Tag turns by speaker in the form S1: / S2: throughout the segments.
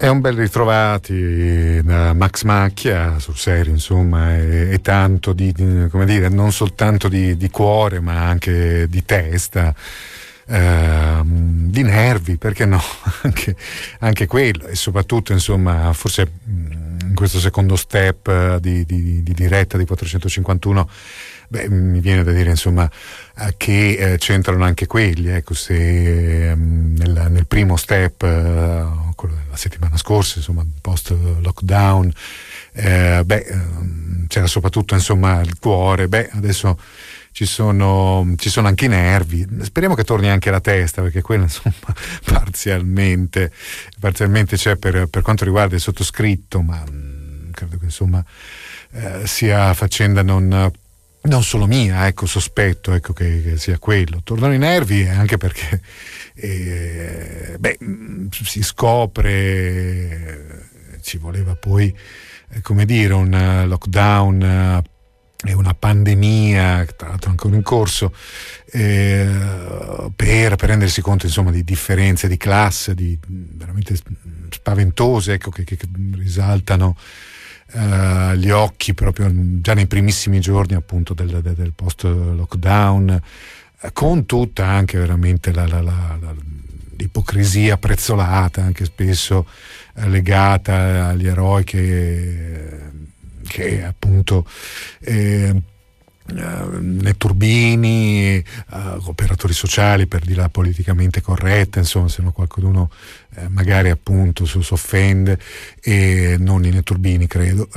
S1: È un bel ritrovati da Max Macchia sul serio, insomma, e tanto come dire, non soltanto di cuore, ma anche di testa, di nervi, perché no? anche quello, e soprattutto, insomma, forse in questo secondo step di diretta di 451, mi viene da dire, insomma, che c'entrano anche quelli, ecco. Se nel primo step, quello della settimana scorsa, insomma, post lockdown, c'era soprattutto, insomma, il cuore, adesso ci sono anche i nervi. Speriamo che torni anche la testa, perché quella, insomma, parzialmente c'è per quanto riguarda il sottoscritto, ma credo che, insomma, sia faccenda non solo mia, ecco, sospetto, ecco, che sia quello. Tornano i nervi anche perché si scopre, ci voleva poi, come dire, un lockdown e una pandemia, tra l'altro ancora in corso, per rendersi conto, insomma, di differenze di classe veramente spaventose, ecco, che risaltano gli occhi proprio già nei primissimi giorni, appunto, del post lockdown, con tutta anche veramente l'ipocrisia prezzolata, anche spesso legata agli eroi che appunto netturbini, operatori sociali, per di là politicamente corretta, insomma, se no qualcuno magari, appunto, si offende, e non i netturbini, credo.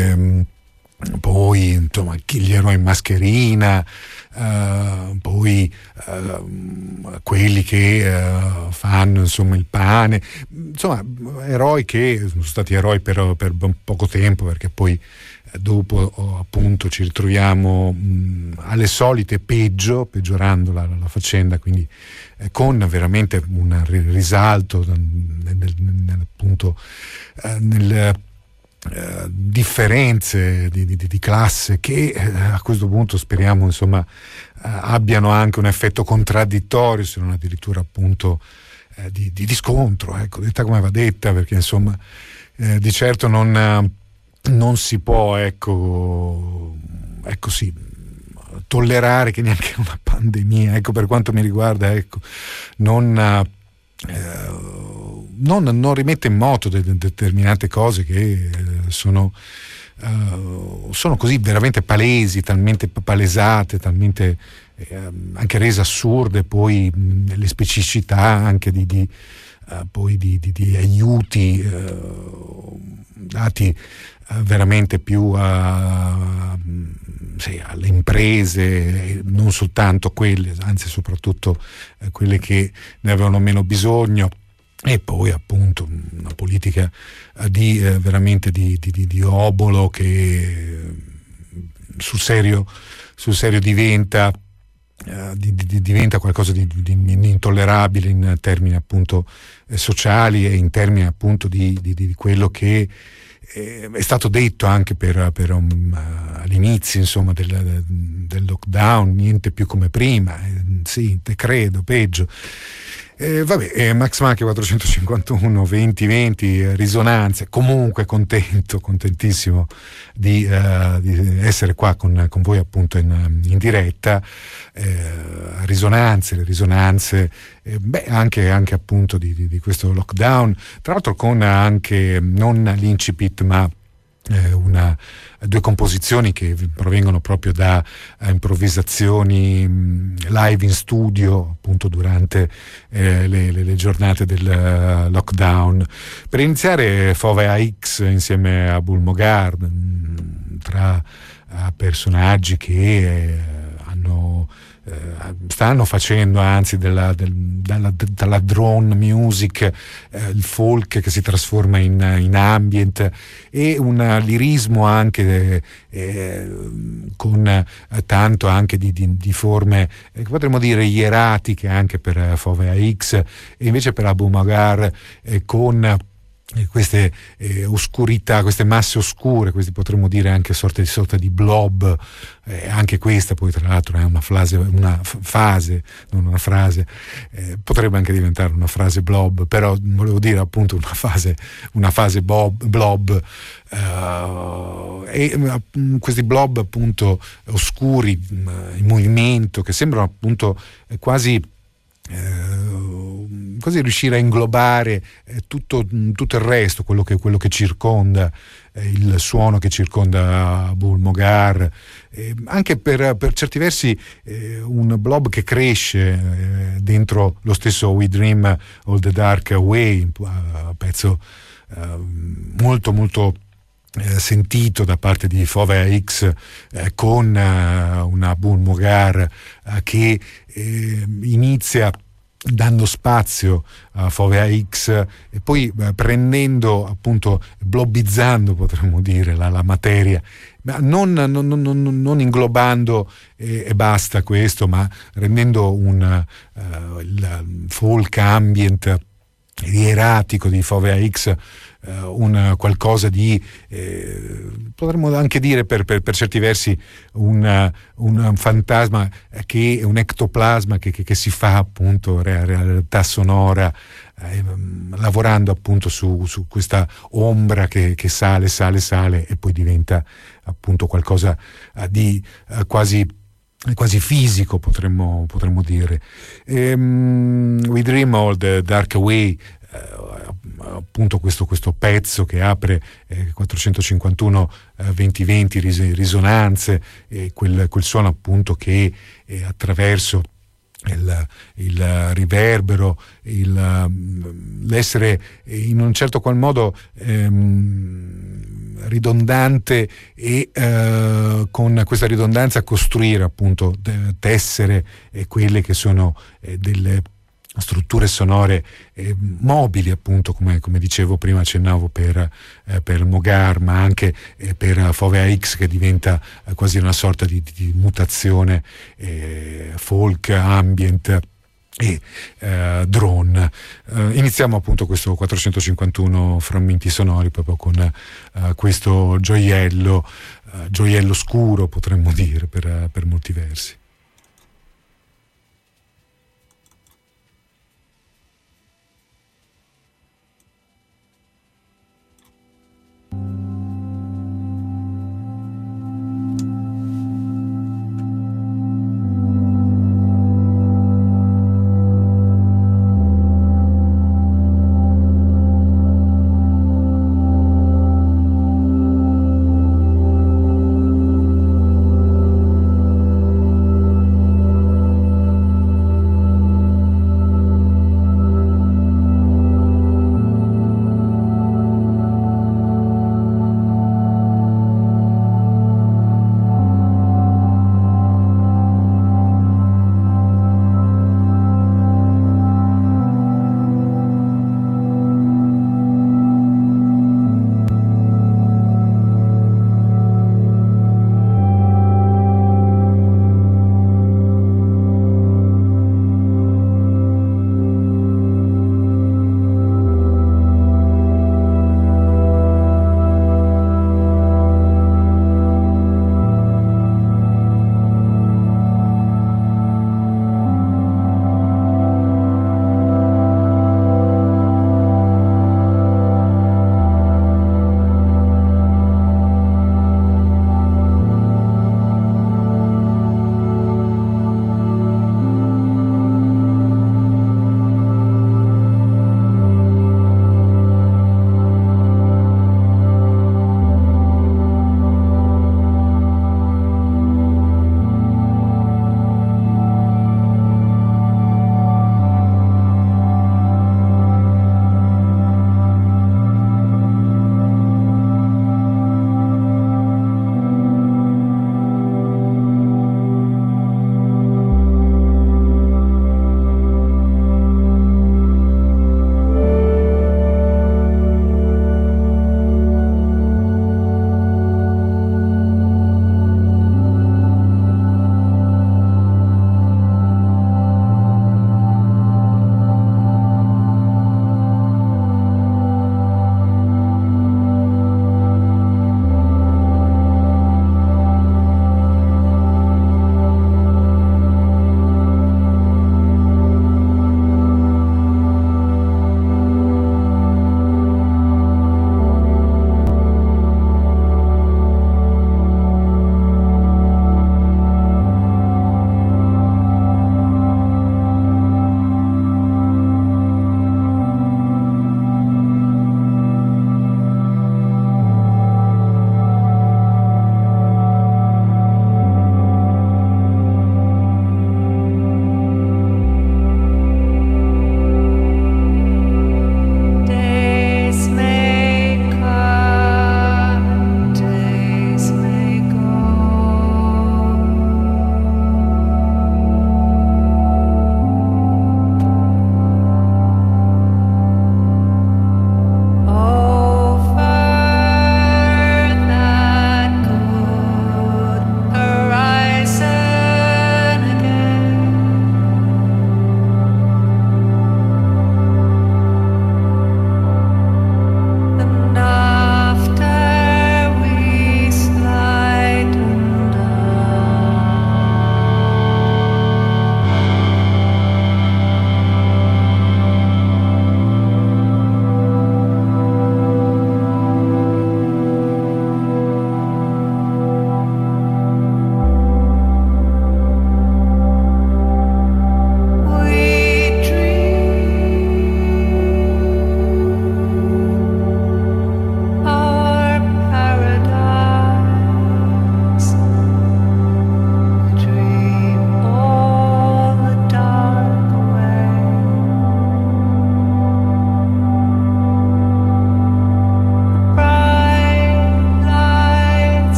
S1: Poi, insomma, gli eroi in mascherina, poi quelli che fanno, insomma, il pane, insomma, eroi che sono stati eroi per poco tempo, perché poi dopo, appunto, ci ritroviamo alle solite peggiorando la faccenda, quindi con veramente un risalto appunto nelle differenze di classe che a questo punto speriamo, insomma, abbiano anche un effetto contraddittorio, se non addirittura, appunto, di scontro, ecco, detta come va detta, perché, insomma, di certo non si può, ecco sì, tollerare che neanche una pandemia, ecco, per quanto mi riguarda, ecco, non rimette in moto determinate cose che sono così veramente palesi, talmente palesate, talmente anche rese assurde poi le specificità anche di aiuti dati veramente più alle imprese, non soltanto quelle, anzi soprattutto quelle che ne avevano meno bisogno, e poi, appunto, una politica veramente di obolo che sul serio diventa qualcosa di intollerabile in termini, appunto, sociali, e in termini, appunto, di quello che è stato detto anche all'inizio, insomma, del lockdown, niente più come prima, sì, te credo, peggio. Max Macchia 451 2020 risonanze. Comunque contentissimo di essere qua con voi, appunto, in diretta. Le risonanze anche appunto di questo lockdown, tra l'altro con anche non l'incipit, ma due composizioni che provengono proprio da improvvisazioni live in studio, appunto, durante le giornate del lockdown. Per iniziare, Fove AX insieme a Bulmogar, tra personaggi che stanno facendo, anzi, dalla drone music, il folk che si trasforma in ambient, e un lirismo anche con tanto anche di forme che potremmo dire ieratiche anche per Fove AX, e invece per Abu Magar con queste oscurità, queste masse oscure, questi potremmo dire anche sorta di blob, anche questa poi tra l'altro è una fase, non una frase, potrebbe anche diventare una frase blob, però volevo dire appunto una fase blob, e questi blob appunto oscuri in movimento che sembrano appunto quasi riuscire a inglobare tutto il resto, quello che circonda il suono che circonda Bull Mogar, anche per certi versi un blob che cresce dentro lo stesso We Dream All the Dark Way, un pezzo molto molto sentito da parte di Fovea X, con una Bull Mogar che inizia dando spazio a Fovea X e poi prendendo appunto, blobbizzando potremmo dire la materia, ma non inglobando e basta questo, ma rendendo il folk ambient ieratico di Fovea X un qualcosa di potremmo anche dire per certi versi un fantasma, che un ectoplasma che si fa appunto realtà sonora, lavorando appunto su questa ombra che sale e poi diventa appunto qualcosa di quasi fisico, potremmo dire. We Dream All the Dark Way, appunto questo pezzo che apre 451 2020 risonanze, quel suono appunto che attraverso il riverbero, l'essere in un certo qual modo ridondante e con questa ridondanza costruire appunto tessere quelle che sono delle strutture sonore mobili, appunto come dicevo prima, accennavo per Mogar, ma anche per Fovea X, che diventa quasi una sorta di mutazione folk, ambient e drone. Iniziamo appunto questo 451 frammenti sonori proprio con questo gioiello scuro, potremmo dire per molti versi.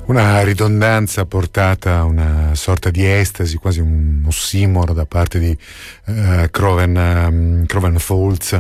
S1: Una ridondanza portata a una sorta di estasi, quasi un ossimoro da parte di Craven Falls,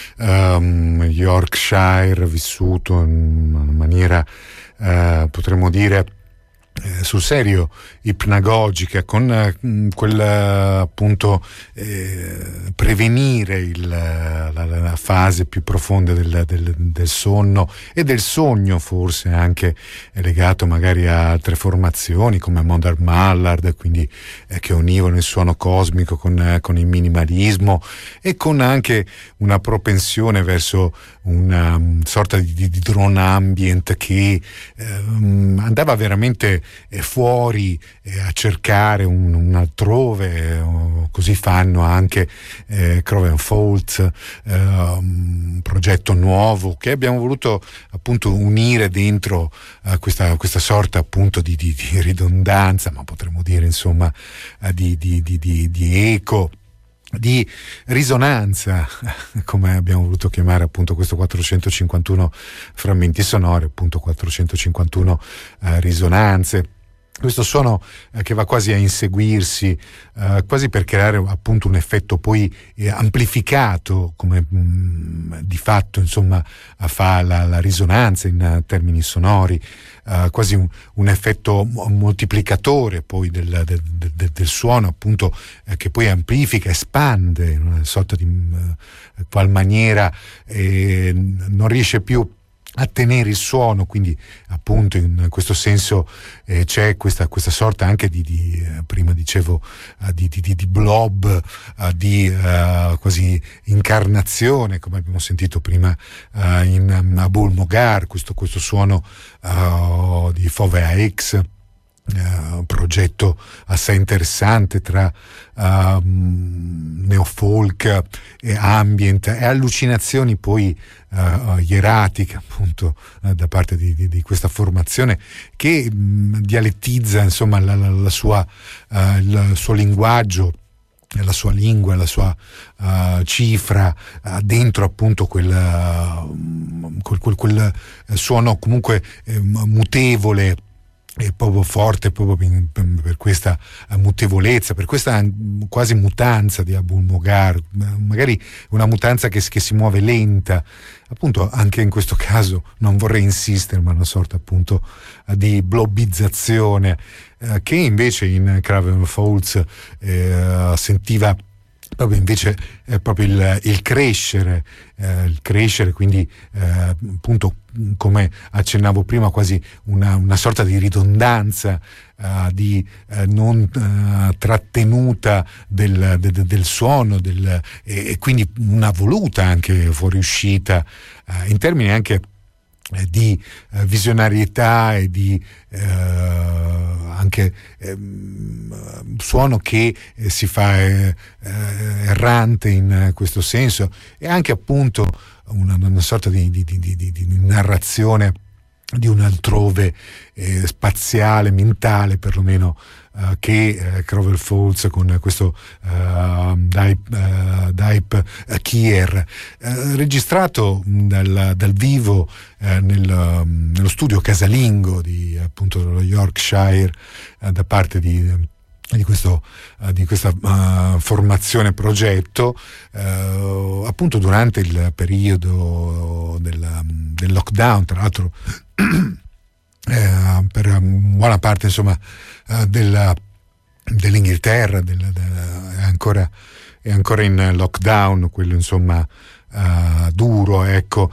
S1: Yorkshire, vissuto in una maniera, potremmo dire, sul serio ipnagogica, con quel appunto prevenire la fase più profonda del sonno e del sogno, forse anche legato magari a altre formazioni come Modern Mallard, quindi che univano il suono cosmico con il minimalismo e con anche una propensione verso una sorta di drone ambient che andava veramente fuori a cercare un altrove, così fanno anche Craven Falls, un progetto nuovo che abbiamo voluto appunto unire dentro questa sorta appunto di ridondanza, ma potremmo dire insomma di eco, di risonanza, come abbiamo voluto chiamare appunto questo 451 frammenti sonori, appunto 451 risonanze. Questo suono che va quasi a inseguirsi, quasi per creare appunto un effetto poi amplificato, come di fatto insomma fa la risonanza in termini sonori, quasi un effetto moltiplicatore poi del suono, appunto, che poi amplifica, espande in una sorta di qual maniera non riesce più a tenere il suono, quindi appunto in questo senso c'è questa sorta anche prima dicevo di blob, di quasi incarnazione, come abbiamo sentito prima in Abul Mogar, questo suono di Fove AX, progetto assai interessante tra neofolk e ambient e allucinazioni poi ieratiche appunto da parte di questa formazione che dialettizza insomma il suo linguaggio, la sua lingua, la sua cifra dentro appunto quel suono comunque mutevole e proprio forte, proprio per questa mutevolezza, per questa quasi mutanza di Abul Mogar, magari una mutanza che si muove lenta, appunto anche in questo caso non vorrei insistere, ma una sorta appunto di blobizzazione che invece in Craven Falls sentiva proprio invece proprio il crescere, quindi appunto come accennavo prima quasi una sorta di ridondanza, di non trattenuta del suono, e quindi una voluta anche fuoriuscita in termini anche di visionarietà e di anche suono che si fa errante in questo senso, e anche appunto una sorta di narrazione di un altrove spaziale, mentale perlomeno, che Craven Falls con questo Dipe Kier registrato dal vivo nello studio casalingo di appunto dello Yorkshire, da parte di questa formazione progetto, appunto durante il periodo del lockdown, tra l'altro per buona parte insomma dell'Inghilterra è ancora in lockdown, quello insomma duro, ecco.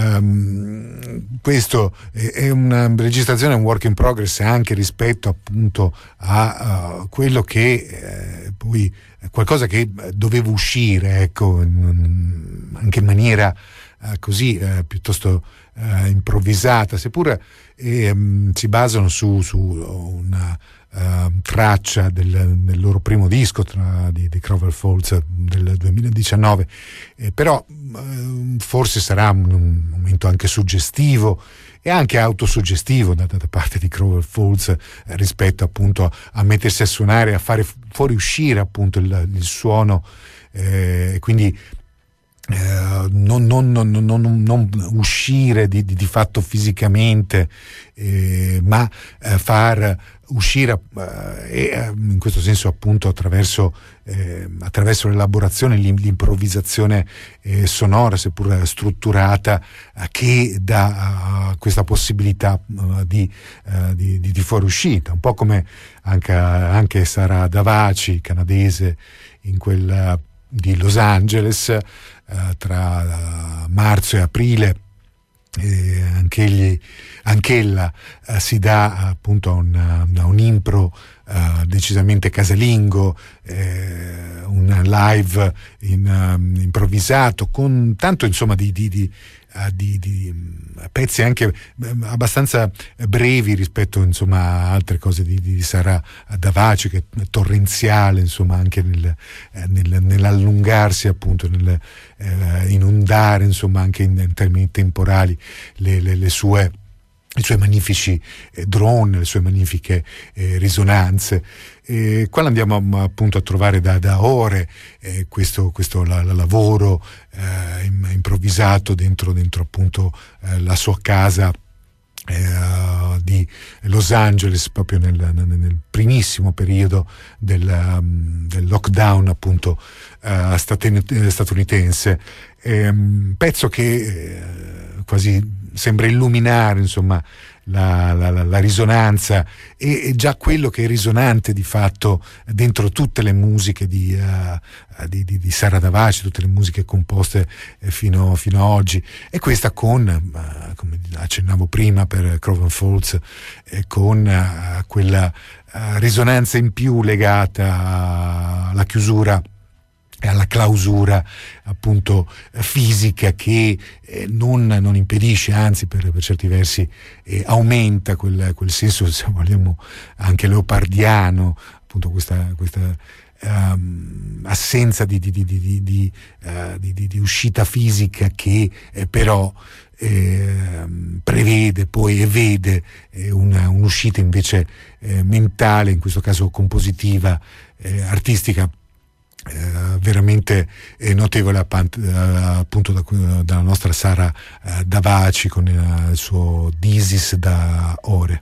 S1: Questo è una registrazione, un work in progress anche rispetto appunto a quello che poi qualcosa che doveva uscire, ecco, anche in maniera così piuttosto improvvisata, seppur si basano su una traccia del loro primo disco di Craven Falls del 2019, però forse sarà un momento anche suggestivo e anche autosuggestivo da parte di Craven Falls rispetto appunto a mettersi a suonare, a fare fuoriuscire appunto il suono, quindi non uscire di fatto fisicamente, ma far uscire, in questo senso appunto attraverso l'elaborazione, l'improvvisazione sonora, seppur strutturata, che dà questa possibilità di fuoriuscita, un po' come anche Sara Davaci, canadese, in quel di Los Angeles, tra marzo e aprile. Anch'ella si dà appunto a un impro decisamente casalingo, un live improvvisato, con tanto insomma di pezzi anche abbastanza brevi rispetto insomma a altre cose di Sara Davaci, che è torrenziale insomma anche nell'allungarsi, appunto nel inondare insomma anche in termini temporali i suoi magnifici drone, le sue magnifiche risonanze. Qua andiamo appunto a trovare da ore questo lavoro improvvisato dentro appunto la sua casa di Los Angeles, proprio nel primissimo periodo del lockdown appunto statunitense. Pezzo che quasi sembra illuminare insomma la risonanza e già quello che è risonante di fatto dentro tutte le musiche di Sara Davaci, tutte le musiche composte fino a oggi, e questa con, come accennavo prima per Craven Falls, con quella risonanza in più legata alla chiusura e alla clausura appunto fisica, che non impedisce, anzi per certi versi aumenta quel senso, se vogliamo, anche leopardiano, appunto questa assenza di uscita fisica, che però prevede poi e vede un'uscita invece mentale, in questo caso compositiva, artistica, veramente notevole, appunto dalla nostra Sara Davaci, con il suo This is da ore.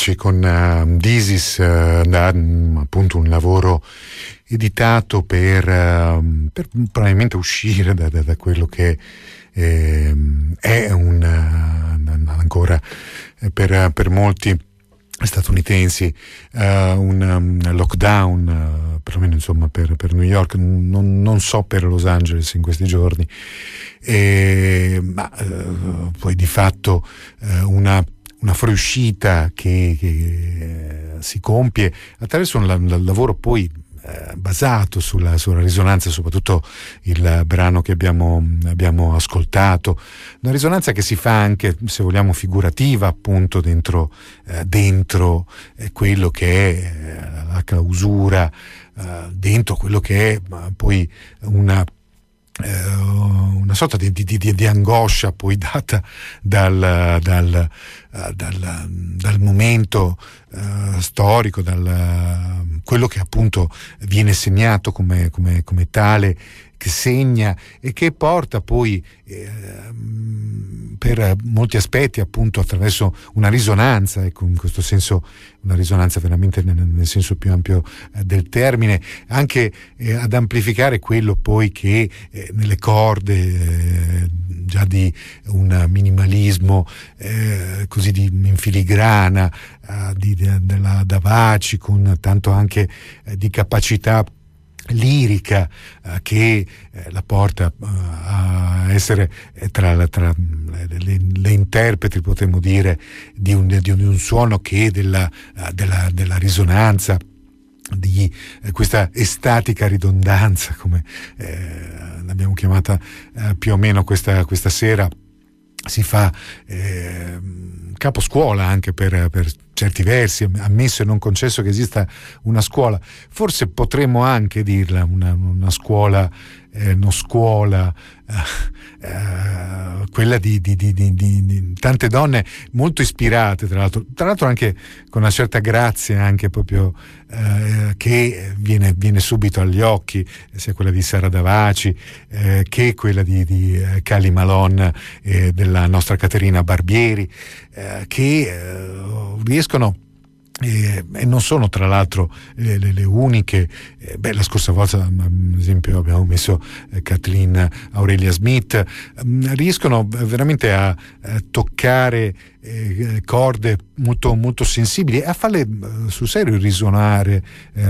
S1: trovarci con This Is, appunto un lavoro editato per probabilmente uscire da quello che è ancora per molti statunitensi un lockdown, perlomeno insomma per New York, non so per Los Angeles in questi giorni, ma poi di fatto una fuoriuscita che si compie attraverso un lavoro poi basato sulla risonanza, soprattutto il brano che abbiamo ascoltato, una risonanza che si fa anche, se vogliamo, figurativa, appunto dentro quello che è la clausura, dentro quello che è poi una sorta di angoscia poi data dal momento storico, quello che appunto viene segnato come tale, che segna e che porta poi per molti aspetti appunto attraverso una risonanza, ecco, in questo senso una risonanza veramente nel senso più ampio del termine, anche ad amplificare quello poi che nelle corde già di un minimalismo così in filigrana della Davaci, con tanto anche di capacità lirica che la porta a essere tra le interpreti, potremmo dire, di un suono che della risonanza, di questa estatica ridondanza, come l'abbiamo chiamata più o meno questa sera. Si fa caposcuola anche per certi versi, ammesso e non concesso che esista una scuola, forse potremmo anche dirla una scuola, no scuola, quella di tante donne molto ispirate, tra l'altro anche con una certa grazia, anche proprio che viene subito agli occhi, sia quella di Sara Davaci che quella di Cali Malone e della nostra Caterina Barbieri, che riescono e non sono tra l'altro le uniche. La scorsa volta ad esempio abbiamo messo Kathleen Aurelia Smith, riescono veramente a toccare corde molto, molto sensibili e a farle sul serio risuonare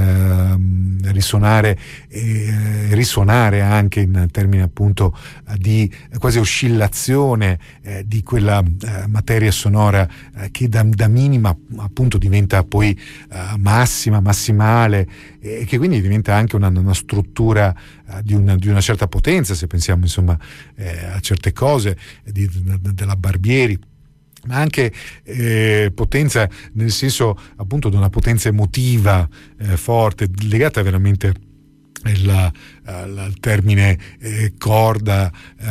S1: e risuonare anche in termini appunto di quasi oscillazione di quella materia sonora che da minima appunto diventa poi massimale, e che quindi diventa anche una struttura di una certa potenza, se pensiamo insomma a certe cose della Barbieri, ma anche potenza nel senso appunto di una potenza emotiva forte, legata veramente al termine corda,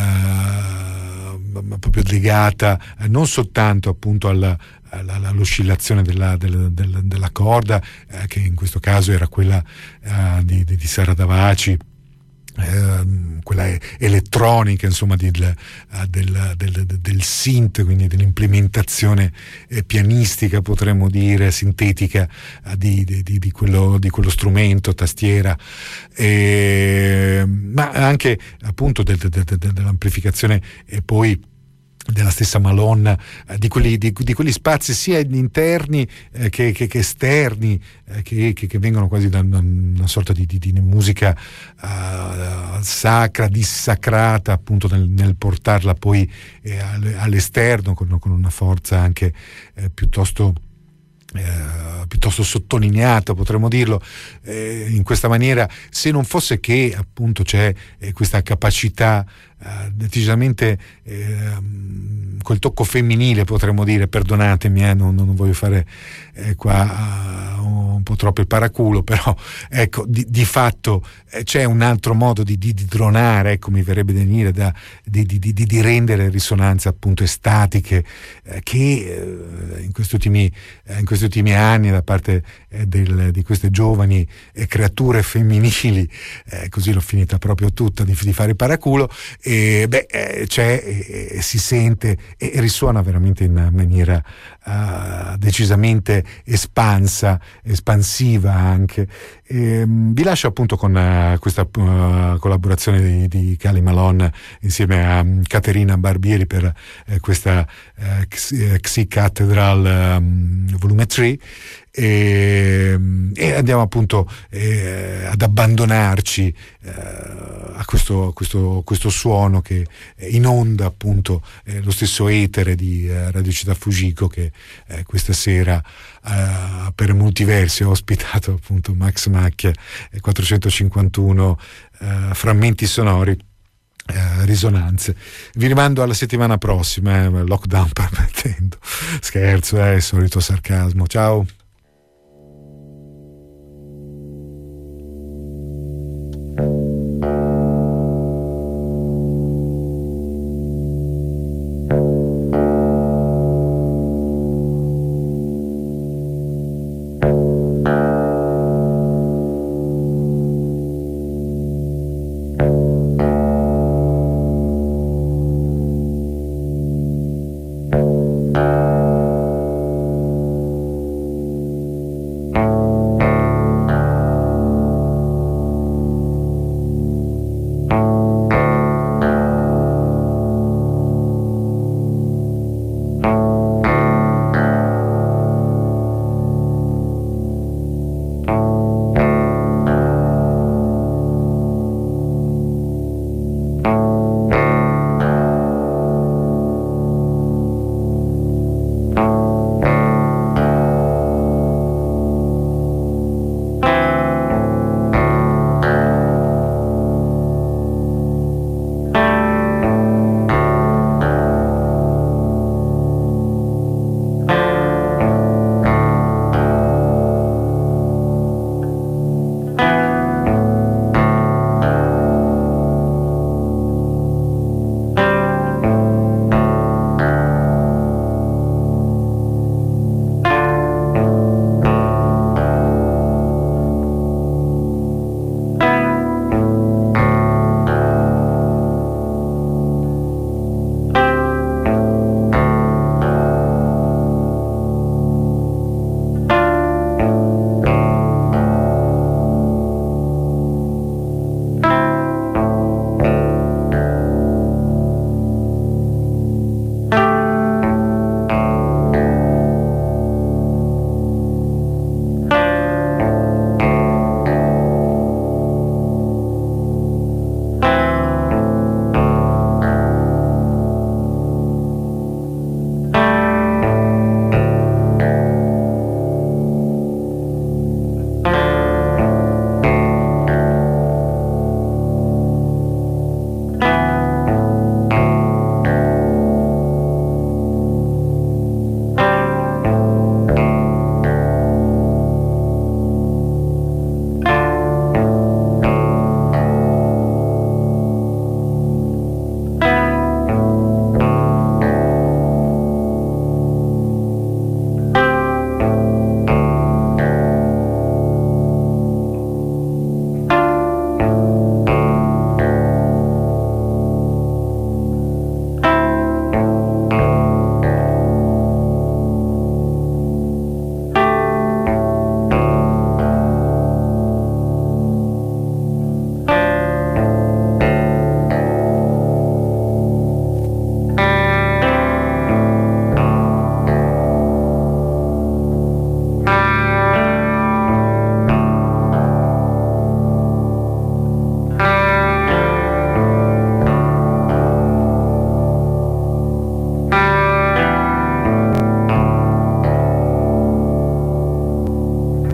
S1: proprio legata non soltanto appunto all'oscillazione della corda, che in questo caso era quella di Sara Davaci, quella elettronica, insomma, del synth, quindi dell'implementazione pianistica, potremmo dire, sintetica di quello strumento, tastiera, ma anche appunto dell'amplificazione e poi della stessa Malone, di quegli spazi sia interni che esterni, che vengono quasi da una sorta di musica sacra, dissacrata appunto nel portarla poi all'esterno con una forza anche piuttosto sottolineata, potremmo dirlo, in questa maniera, se non fosse che appunto c'è questa capacità decisamente col tocco femminile, potremmo dire, perdonatemi, non voglio fare qua un po' troppo il paraculo, però ecco, di fatto c'è un altro modo di dronare, ecco, mi verrebbe da dire, di rendere risonanze appunto estatiche, che in questi ultimi anni da parte di queste giovani creature femminili, così l'ho finita proprio tutta di fare il paraculo, c'è, si sente e risuona veramente in maniera decisamente espansiva anche. Vi lascio appunto con questa collaborazione di Cali Malone insieme a Caterina Barbieri per questa Xi Cathedral volume 3, e andiamo appunto ad abbandonarci a questo suono che inonda appunto lo stesso etere di Radio Città Fujiko, che questa sera per molti versi ha ospitato appunto Max Macchia, 451 frammenti sonori, risonanze. Vi rimando alla settimana prossima, lockdown permettendo. Scherzo, solito sarcasmo. Ciao.